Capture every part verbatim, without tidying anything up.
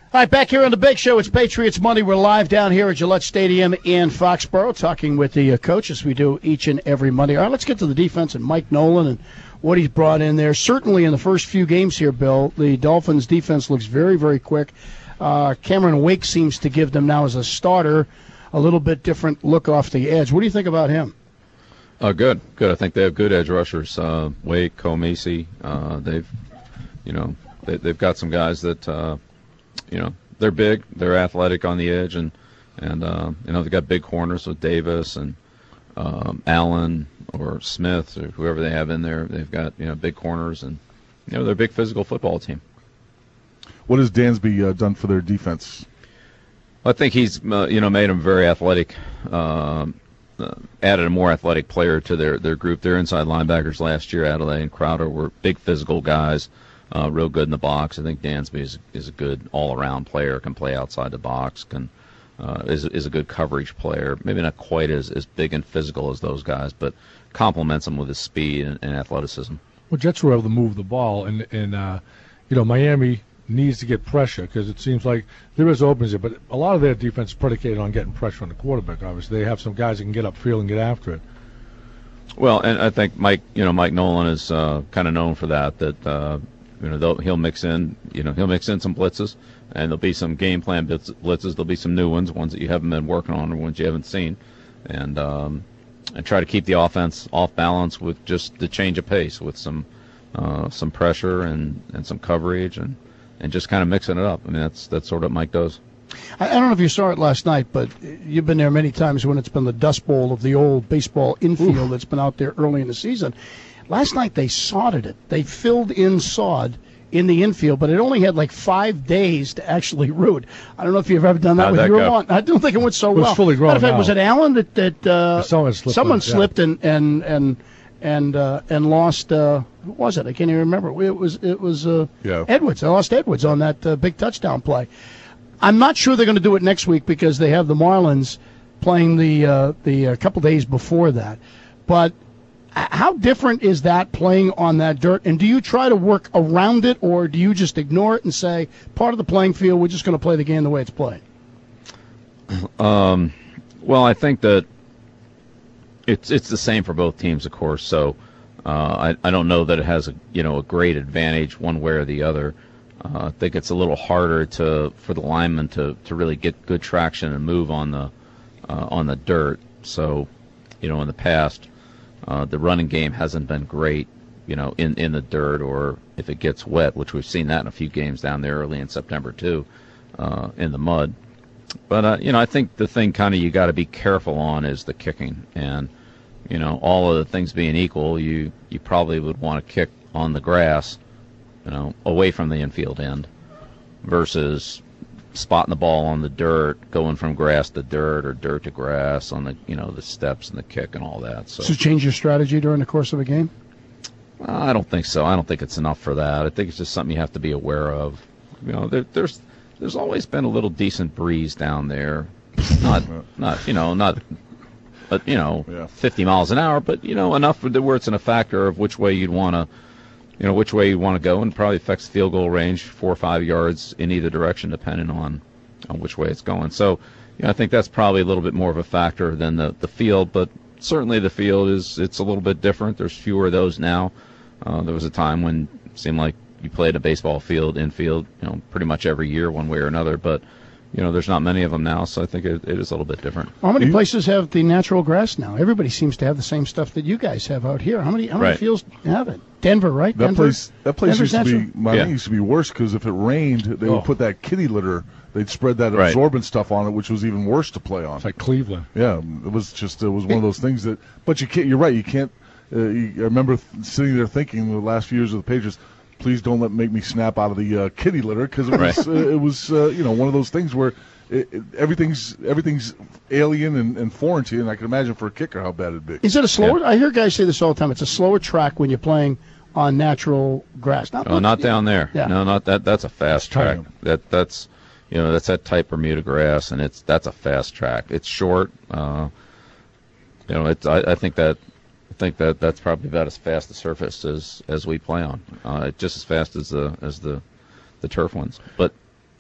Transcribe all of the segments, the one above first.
All right, back here on the Big Show, it's Patriots Monday. We're live down here at Gillette Stadium in Foxborough, talking with the uh, coaches we do each and every Monday. All right, let's get to the defense and Mike Nolan and what he's brought in there. Certainly in the first few games here, Bill, the Dolphins' defense looks very, very quick. Uh, Cameron Wake seems to give them now as a starter a little bit different look off the edge. What do you think about him? Uh, good, good. I think they have good edge rushers. Uh, Wake, Comesi, uh, they've, you know, they, they've got some guys that, uh, you know, they're big, they're athletic on the edge, and and uh, you know, they've got big corners with Davis and um, Allen or Smith or whoever they have in there. They've got, you know, big corners, and you know, they're a big physical football team. What has Dansby uh, done for their defense? I think he's, uh, you know, made them very athletic. Um, Uh, added a more athletic player to their, their group. Their inside linebackers last year, Adelaide and Crowder, were big physical guys, uh, real good in the box. I think Dansby is, is a good all-around player, can play outside the box, can uh, is is a good coverage player. Maybe not quite as, as big and physical as those guys, but complements them with his speed and, and athleticism. Well, Jets were able to move the ball, and, and uh, you know, Miami needs to get pressure because it seems like there is openings there, but a lot of their defense is predicated on getting pressure on the quarterback. Obviously, they have some guys that can get upfield and get after it. Well, and I think Mike, you know, Mike Nolan is uh, kind of known for that. That uh, you know, he'll mix in, you know, he'll mix in some blitzes, and there'll be some game plan blitzes. There'll be some new ones, ones that you haven't been working on or ones you haven't seen, and um, and try to keep the offense off balance with just the change of pace, with some uh, some pressure and, and some coverage and. and just kind of mixing it up. I mean, that's that's sort of what Mike does. I, I don't know if you saw it last night, but you've been there many times when it's been the Dust Bowl of the old baseball infield Oof. that's been out there early in the season. Last night they sodded it. They filled in sod in the infield, but it only had like five days to actually root. I don't know if you've ever done that How'd with that your go? lawn. I don't think it went so It was well. fully grown Matter of fact, now. was it Allen that, that uh, someone slipped, someone on, slipped yeah. and and and and uh, and lost? Uh, who was it? I can't even remember. It was it was uh, Yeah. Edwards. I lost Edwards on that uh, big touchdown play. I'm not sure they're going to do it next week because they have the Marlins playing the uh, the a couple days before that. But how different is that playing on that dirt? And do you try to work around it, or do you just ignore it and say, part of the playing field, we're just going to play the game the way it's played? Um, well, I think that it's it's the same for both teams, of course. So uh, I I don't know that it has a you know a great advantage one way or the other. Uh, I think it's a little harder to for the linemen to, to really get good traction and move on the uh, on the dirt. So, you know, in the past, uh, the running game hasn't been great, you know, in, in the dirt or if it gets wet, which we've seen that in a few games down there early in September too, uh, in the mud. But uh, you know, I think the thing kind of you got to be careful on is the kicking, and you know, all of the things being equal, you you probably would want to kick on the grass, you know, away from the infield end, versus spotting the ball on the dirt, going from grass to dirt or dirt to grass on the, you know, the steps and the kick and all that. So, So change your strategy during the course of a game? well, I don't think so. I don't think it's enough for that. I think it's just something you have to be aware of. You know, there, there's there's always been a little decent breeze down there, not not you know not, but you know, Yeah. fifty miles an hour, but you know enough where it's in a factor of which way you'd want to. You know, which way you want to go, and probably affects field goal range, four or five yards in either direction, depending on, on which way it's going. So, you know, I think that's probably a little bit more of a factor than the, the field, but certainly the field is, it's a little bit different. There's fewer of those now. Uh, there was a time when it seemed like you played a baseball field, infield, you know, pretty much every year, one way or another, but, you know, there's not many of them now, so I think it, it is a little bit different. How many places have the natural grass now? Everybody seems to have the same stuff that you guys have out here. How many how many Right. fields have it? Denver, right? That Denver? place, that place Denver's used to natural? be, Miami Yeah. used to be worse because if it rained, they Oh. would put that kitty litter. They'd spread that Right. absorbent stuff on it, which was even worse to play on. It's like Cleveland. Yeah, it was just it was one of those things that. But you can't. You're right. You can't. Uh, you, I remember th- sitting there thinking the last few years of the Patriots, please don't let make me snap out of the uh, kitty litter because it was Right. uh, it was uh, you know one of those things where it, it, everything's everything's alien and, and foreign to you, and I can imagine for a kicker how bad it'd be. Is it a slower? I hear guys say this all the time. It's a slower track when you're playing on natural grass. Not, Oh, not down there. Yeah. No, not that. That's a fast tight. track. That that's, you know, that's that tight Bermuda grass, and it's that's a fast track. It's short. Uh, you know, it's. I, I think that, I think that that's probably about as fast a surface as as we play on. Uh, just as fast as the as the, the turf ones. But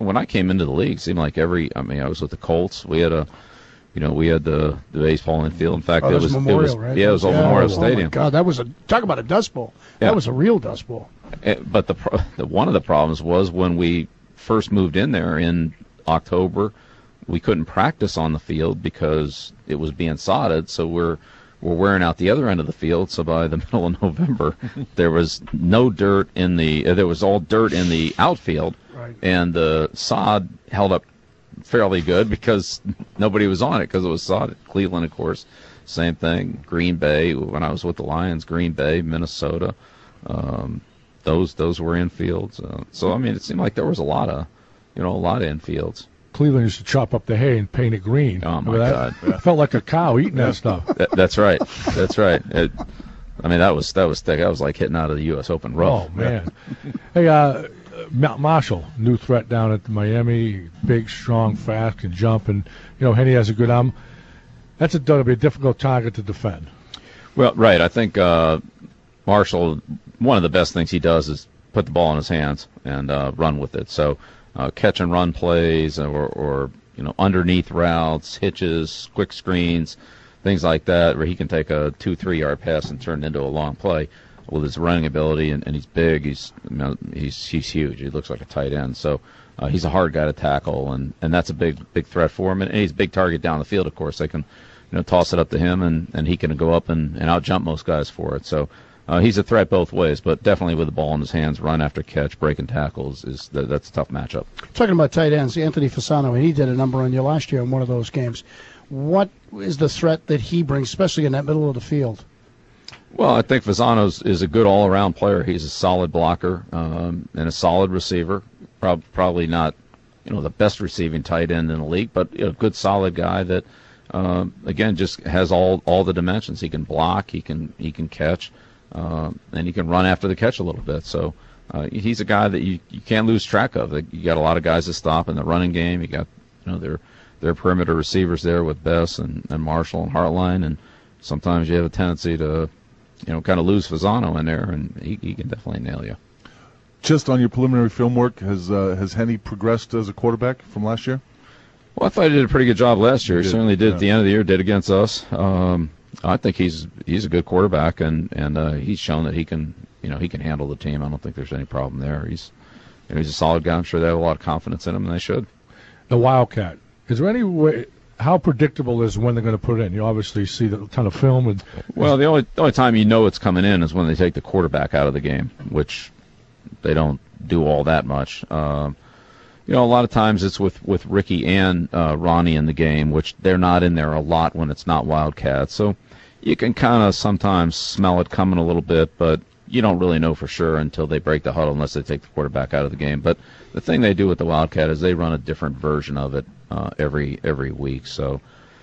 when I came into the league, it seemed like every. I mean, I was with the Colts. We had a, you know, we had the, the baseball infield. In fact, oh, it was Memorial, it was right? yeah, it was all yeah, Memorial oh, Stadium. Oh my God, that was a talk about a dust bowl. Yeah. That was a real dust bowl. It, but the, the one of the problems was when we first moved in there in October, we couldn't practice on the field because it was being sodded. So we're we're wearing out the other end of the field. So by the middle of November, there was no dirt in the. Uh, there was all dirt in the outfield, right. And the sod held up fairly good because nobody was on it because it was sodded. Cleveland, of course, same thing. Green Bay, when I was with the Lions, Green Bay, Minnesota, um, those those were infields. Uh, so I mean, it seemed like there was a lot of, you know, a lot of infields. Cleveland used to chop up the hay and paint it green. Oh, my Remember God. It felt like a cow eating that stuff. That, that's right. That's right. It, I mean, that was that was thick. That was like hitting out of the U S Open rough. Oh, man. Hey, uh, Marshall, new threat down at Miami, big, strong, fast, can jump, and, you know, Henny has a good arm. That's going to be a difficult target to defend. Well, right. I think uh, Marshall, one of the best things he does is put the ball in his hands and uh, run with it. So, Uh, catch and run plays, or, or you know, underneath routes, hitches, quick screens, things like that, where he can take a two, three yard pass and turn it into a long play with his running ability. And, and he's big. He's you know, he's he's huge. He looks like a tight end. So uh, he's a hard guy to tackle, and, and that's a big big threat for him. And, and he's a big target down the field. Of course, they can you know toss it up to him, and, and he can go up and, and out jump most guys for it. So. Uh, he's a threat both ways, but definitely with the ball in his hands, run after catch, breaking tackles, is that, that's a tough matchup. Talking about tight ends, Anthony Fasano, and he did a number on you last year in one of those games. What is the threat that he brings, especially in that middle of the field? Well, I think Fasano is a good all-around player. He's a solid blocker um, and a solid receiver. Pro- probably not, you know, the best receiving tight end in the league, but you know, a good, solid guy that, uh, again, just has all all the dimensions. He can block, he can he can catch. Uh, and he can run after the catch a little bit. So uh, he's a guy that you, you can't lose track of. You got a lot of guys to stop in the running game. You got you know their their perimeter receivers there with Bess and, and Marshall and Hartline, and sometimes you have a tendency to you know kind of lose Fasano in there, and he, he can definitely nail you. Just on your preliminary film work, has uh, has Henny progressed as a quarterback from last year? Well, I thought he did a pretty good job last year. He, he did, certainly did yeah. at the end of the year. Did against us. Um, I think he's he's a good quarterback, and and uh, he's shown that he can you know he can handle the team. I don't think there's any problem there. He's you know, he's a solid guy. I'm sure they have a lot of confidence in him, and they should. The Wildcat. Is there any way? How predictable is when they're going to put it in? You obviously see the ton of film. And well, the only the only time you know it's coming in is when they take the quarterback out of the game, which they don't do all that much. Um, You know, a lot of times it's with, with Ricky and uh, Ronnie in the game, which they're not in there a lot when it's not Wildcats. So you can kind of sometimes smell it coming a little bit, but you don't really know for sure until they break the huddle unless they take the quarterback out of the game. But the thing they do with the Wildcat is they run a different version of it uh, every every week. So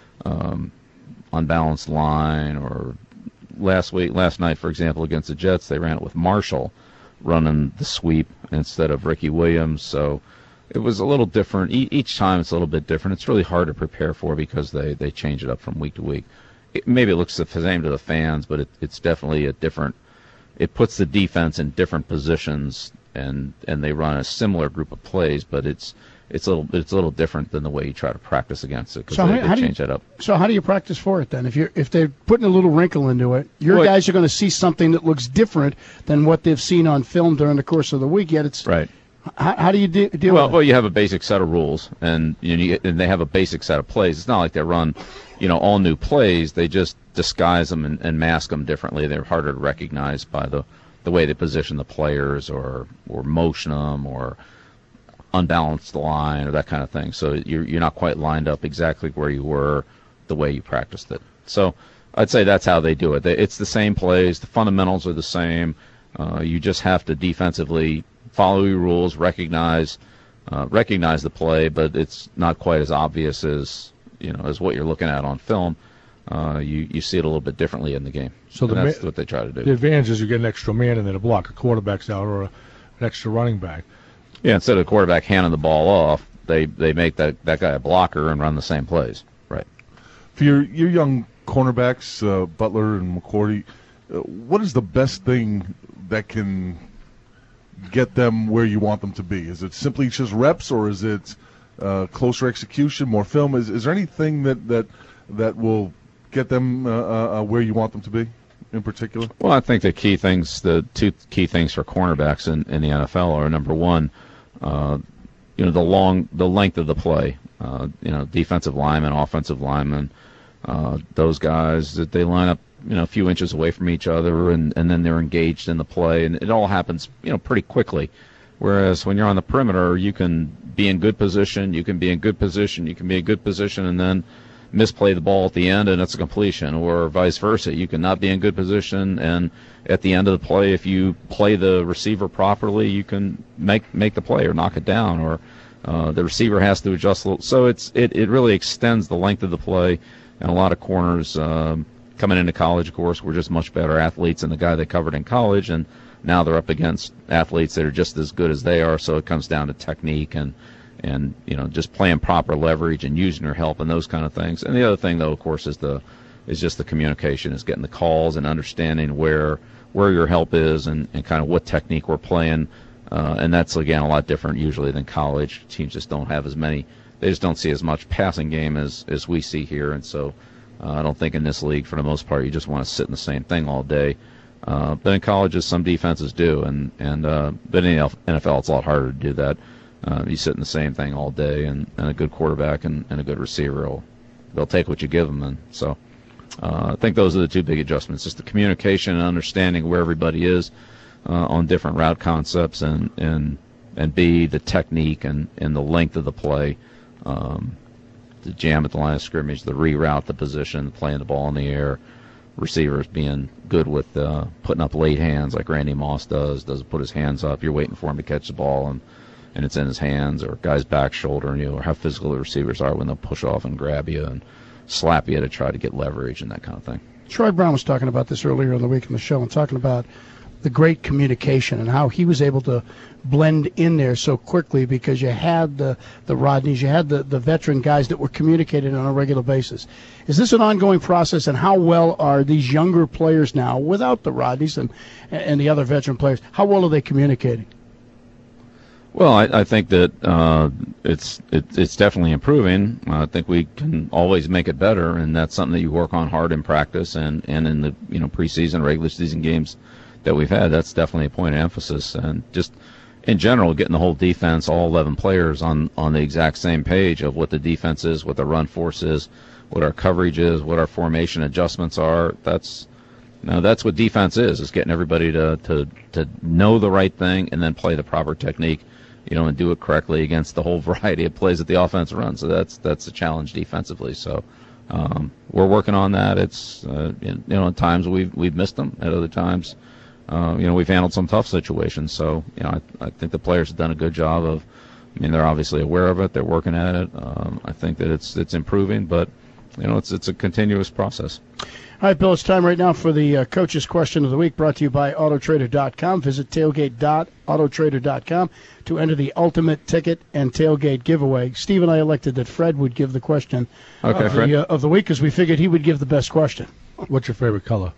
um, unbalanced line, or last week, last night, for example, against the Jets, they ran it with Marshall running the sweep instead of Ricky Williams. So it was a little different. E- each time it's a little bit different. It's really hard to prepare for because they, they change it up from week to week. It, maybe it looks the same to the fans, but it, it's definitely a different – it puts the defense in different positions, and, and they run a similar group of plays, but it's it's a little it's a little different than the way you try to practice against it because So they, how- how they do you- change that up. So how do you practice for it then? If you're if they're putting a little wrinkle into it, your Well, guys are going to see something that looks different than what they've seen on film during the course of the week. Yet it's Right. How, how do you de- deal Well, with well, it? you have a basic set of rules, and you know, you, and they have a basic set of plays. It's not like they run, you know, all new plays. They just disguise them and, and mask them differently. They're harder to recognize by the, the way they position the players, or or motion them, or unbalanced line, or that kind of thing. So you're you're not quite lined up exactly where you were the way you practiced it. So I'd say that's how they do it. They, it's the same plays. The fundamentals are the same. Uh, you just have to defensively follow your rules, recognize uh, recognize the play, but it's not quite as obvious as you know as what you're looking at on film. Uh, you you see it a little bit differently in the game. So And the that's ma- what they try to do. the advantage is you get an extra man in there to block a quarterback's out, or a, an extra running back. Yeah, instead of the quarterback handing the ball off, they they make that, that guy a blocker and run the same plays. Right. For your, your young cornerbacks, uh, Butler and McCourty, uh, what is the best thing that can get them where you want them to be? Is it simply just reps, or is it uh, closer execution, more film? Is is there anything that that that will get them uh, uh, where you want them to be in particular? Well, I think the key things, the two key things for cornerbacks in, in the N F L are, number one, uh, you know, the long, the length of the play. Uh, you know, defensive linemen, offensive linemen, uh, those guys that they line up, you know, a few inches away from each other, and, and then they're engaged in the play, and it all happens, you know, pretty quickly. Whereas when you're on the perimeter, you can be in good position, you can be in good position, you can be in good position, and then misplay the ball at the end, and it's a completion, or vice versa. You can not be in good position, and at the end of the play, if you play the receiver properly, you can make make the play or knock it down, or uh, the receiver has to adjust a little. So it's it, it really extends the length of the play, and a lot of corners um, coming into college, of course, were just much better athletes than the guy they covered in college, and now they're up against athletes that are just as good as they are, so it comes down to technique and and you know, just playing proper leverage and using your help and those kind of things. And the other thing, though, of course, is the is just the communication, is getting the calls and understanding where where your help is, and, and kind of what technique we're playing. Uh, and that's, again, a lot different usually than college. Teams just don't have as many, they just don't see as much passing game as, as we see here. And so uh, I don't think in this league, for the most part, you just want to sit in the same thing all day. Uh, but in colleges, some defenses do, and, and uh, but in the N F L, it's a lot harder to do that. Uh, you sit in the same thing all day, and, and a good quarterback and, and a good receiver will they'll take what you give them. And so uh, I think those are the two big adjustments: just the communication and understanding where everybody is uh, on different route concepts, and and and B, the technique and, and the length of the play, um, the jam at the line of scrimmage, the reroute, the position, playing the ball in the air, receivers being good with uh, putting up late hands like Randy Moss does. Doesn't put his hands up. You're waiting for him to catch the ball, and and it's in his hands, or guys back shouldering you, or how physical the receivers are when they'll push off and grab you and slap you to try to get leverage and that kind of thing. Troy Brown was talking about this earlier in the week in the show, and talking about the great communication and how he was able to blend in there so quickly because you had the, the Rodneys, you had the, the veteran guys that were communicating on a regular basis. Is this an ongoing process, and how well are these younger players now, without the Rodneys and, and the other veteran players, how well are they communicating? Well, I, I think that uh, it's it, it's definitely improving. I think we can always make it better, and that's something that you work on hard in practice and, and in the you know preseason, regular season games that we've had. That's definitely a point of emphasis, and just in general, getting the whole defense, all eleven players, on on the exact same page of what the defense is, what the run force is, what our coverage is, what our formation adjustments are. That's Now that's what defense is, is getting everybody to, to, to know the right thing and then play the proper technique, you know, and do it correctly against the whole variety of plays that the offense runs. So that's that's a challenge defensively. So um, we're working on that. It's uh, you know, at times we've we've missed them. At other times, uh, you know, we've handled some tough situations. So you know, I, I think the players have done a good job of. I mean, they're obviously aware of it. They're working at it. Um, I think that it's it's improving, but you know, it's it's a continuous process. All right, Bill, it's time right now for the uh, Coach's Question of the Week, brought to you by Auto Trader dot com. Visit tailgate dot auto trader dot com to enter the ultimate ticket and tailgate giveaway. Steve and I elected that Fred would give the question okay, of, Fred. the, uh, of the week, because we figured he would give the best question. What's your favorite color?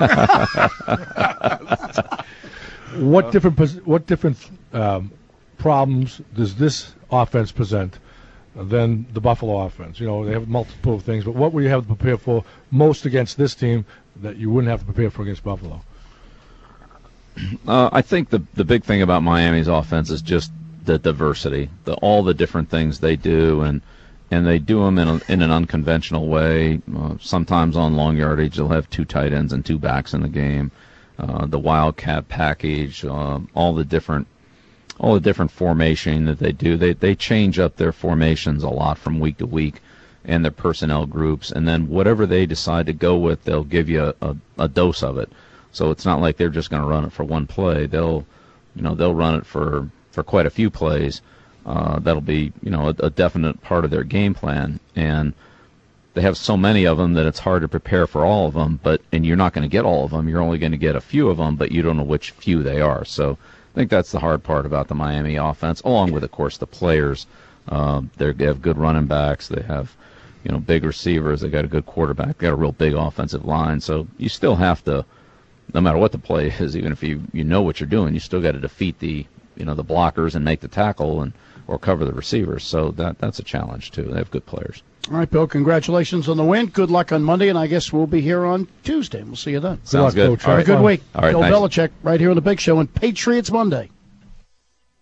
What different pos- what different um, problems does this offense present than the Buffalo offense? You know, they have multiple things, but what would you have to prepare for most against this team that you wouldn't have to prepare for against Buffalo? Uh, I think the the big thing about Miami's offense is just the diversity, the all the different things they do, and and they do them in a, in an unconventional way. Uh, sometimes on long yardage, they'll have two tight ends and two backs in the game. Uh, the Wildcat package, uh, all the different all the different formation that they do. They they change up their formations a lot from week to week, and their personnel groups, and then whatever they decide to go with, they'll give you a, a, a dose of it. So it's not like they're just going to run it for one play. They'll, you know, they'll run it for, for quite a few plays. Uh, that'll be, you know, a, a definite part of their game plan. And they have so many of them that it's hard to prepare for all of them. But and you're not going to get all of them. You're only going to get a few of them, but you don't know which few they are. So I think that's the hard part about the Miami offense, along with, of course, the players. Uh, they have good running backs. They have, you know, big receivers. They got a good quarterback. They got a real big offensive line. So you still have to no matter what the play is, even if you, you know what you're doing, you still got to defeat the you know the blockers and make the tackle and or cover the receivers. So that that's a challenge too. They have good players. All right, Bill, congratulations on the win. Good luck on Monday, and I guess we'll be here on Tuesday. We'll see you then. Sounds good. good. Coach. Have a good week. All right, Bill thanks. Belichick right here on the Big Show on Patriots Monday.